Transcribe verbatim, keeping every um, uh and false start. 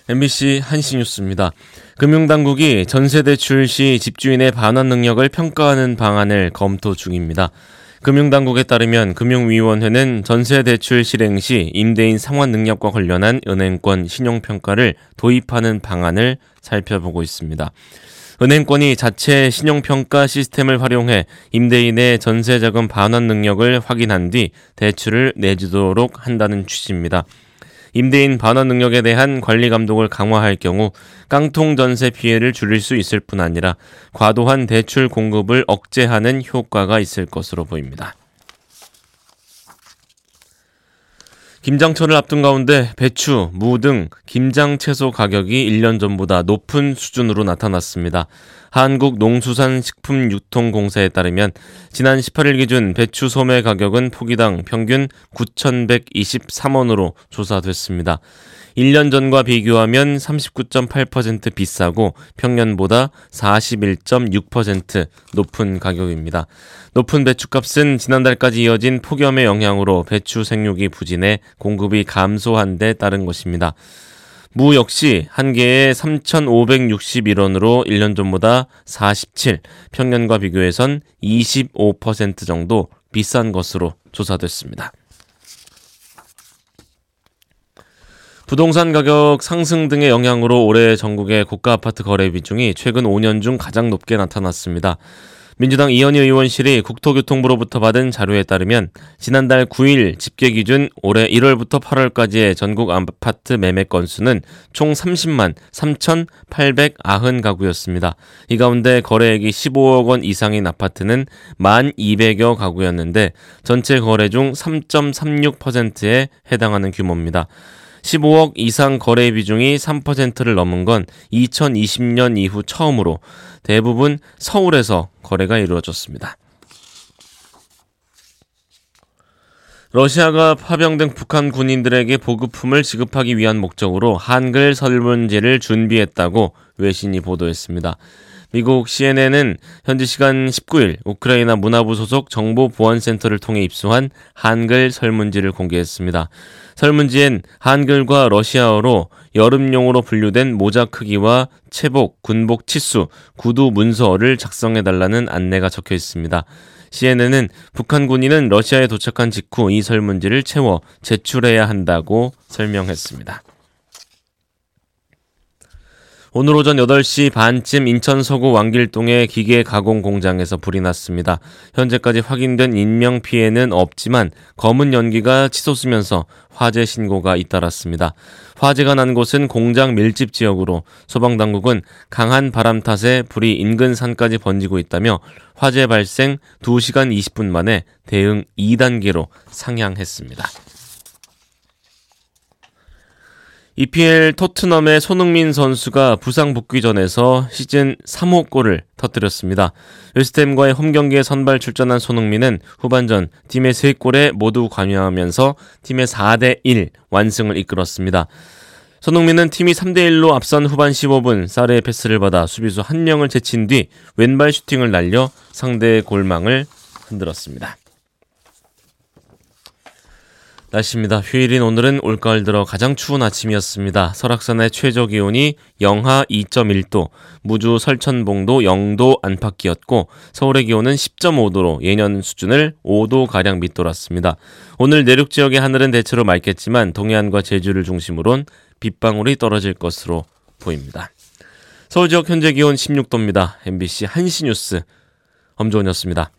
엠비씨 한시뉴스입니다. 금융당국이 전세대출 시 집주인의 반환 능력을 평가하는 방안을 검토 중입니다. 금융당국에 따르면 금융위원회는 전세대출 실행 시 임대인 상환 능력과 관련한 은행권 신용평가를 도입하는 방안을 살펴보고 있습니다. 은행권이 자체 신용평가 시스템을 활용해 임대인의 전세자금 반환 능력을 확인한 뒤 대출을 내주도록 한다는 취지입니다. 임대인 반환 능력에 대한 관리 감독을 강화할 경우 깡통 전세 피해를 줄일 수 있을 뿐 아니라 과도한 대출 공급을 억제하는 효과가 있을 것으로 보입니다. 김장철을 앞둔 가운데 배추, 무 등 김장 채소 가격이 일 년 전보다 높은 수준으로 나타났습니다. 한국농수산식품유통공사에 따르면 지난 십팔 일 기준 배추 소매 가격은 포기당 평균 구천백이십삼 원으로 조사됐습니다. 일 년 전과 비교하면 삼십구 점 팔 퍼센트 비싸고 평년보다 사십일 점 육 퍼센트 높은 가격입니다. 높은 배추값은 지난달까지 이어진 폭염의 영향으로 배추 생육이 부진해 공급이 감소한 데 따른 것입니다. 무 역시 한 개에 삼천오백육십일 원으로 일 년 전보다 사십칠, 평년과 비교해선 이십오 퍼센트 정도 비싼 것으로 조사됐습니다. 부동산 가격 상승 등의 영향으로 올해 전국의 고가 아파트 거래 비중이 최근 오 년 중 가장 높게 나타났습니다. 민주당 이현희 의원실이 국토교통부로부터 받은 자료에 따르면 지난달 구 일 집계 기준 올해 일월부터 팔월까지의 전국 아파트 매매 건수는 총 삼십만 삼천팔백구십 가구였습니다. 이 가운데 거래액이 십오억 원 이상인 아파트는 만 이백여 가구였는데 전체 거래 중 삼 점 삼육 퍼센트에 해당하는 규모입니다. 십오억 이상 거래 비중이 삼 퍼센트를 넘은 건 이천이십 년 이후 처음으로 대부분 서울에서 거래가 이루어졌습니다. 러시아가 파병된 북한 군인들에게 보급품을 지급하기 위한 목적으로 한글 설문지를 준비했다고 외신이 보도했습니다. 미국 씨엔엔은 현지 시간 십구 일 우크라이나 문화부 소속 정보보안센터를 통해 입수한 한글 설문지를 공개했습니다. 설문지엔 한글과 러시아어로 여름용으로 분류된 모자 크기와 체복, 군복 치수, 구두 문서를 작성해달라는 안내가 적혀 있습니다. 씨엔엔은 북한 군인은 러시아에 도착한 직후 이 설문지를 채워 제출해야 한다고 설명했습니다. 오늘 오전 여덟 시 반쯤 인천 서구 왕길동의 기계 가공 공장에서 불이 났습니다. 현재까지 확인된 인명피해는 없지만 검은 연기가 치솟으면서 화재 신고가 잇따랐습니다. 화재가 난 곳은 공장 밀집 지역으로 소방당국은 강한 바람 탓에 불이 인근 산까지 번지고 있다며 화재 발생 두 시간 이십 분 만에 대응 이 단계로 상향했습니다. 이피엘 토트넘의 손흥민 선수가 부상 복귀전에서 시즌 삼 호 골을 터뜨렸습니다. 웨스트햄과의 홈경기에 선발 출전한 손흥민은 후반전 팀의 세 골에 모두 관여하면서 팀의 사 대 일 완승을 이끌었습니다. 손흥민은 팀이 삼 대 일로 앞선 후반 십오 분 사르의 패스를 받아 수비수 한 명을 제친 뒤 왼발 슈팅을 날려 상대의 골망을 흔들었습니다. 날씨입니다. 휴일인 오늘은 올가을 들어 가장 추운 아침이었습니다. 설악산의 최저 기온이 영하 이 점 일 도, 무주 설천봉도 영 도 안팎이었고 서울의 기온은 십 점 오 도로 예년 수준을 오 도가량 밑돌았습니다. 오늘 내륙 지역의 하늘은 대체로 맑겠지만 동해안과 제주를 중심으론 빗방울이 떨어질 것으로 보입니다. 서울 지역 현재 기온 십육 도입니다. 엠비씨 한시뉴스 엄조원이었습니다.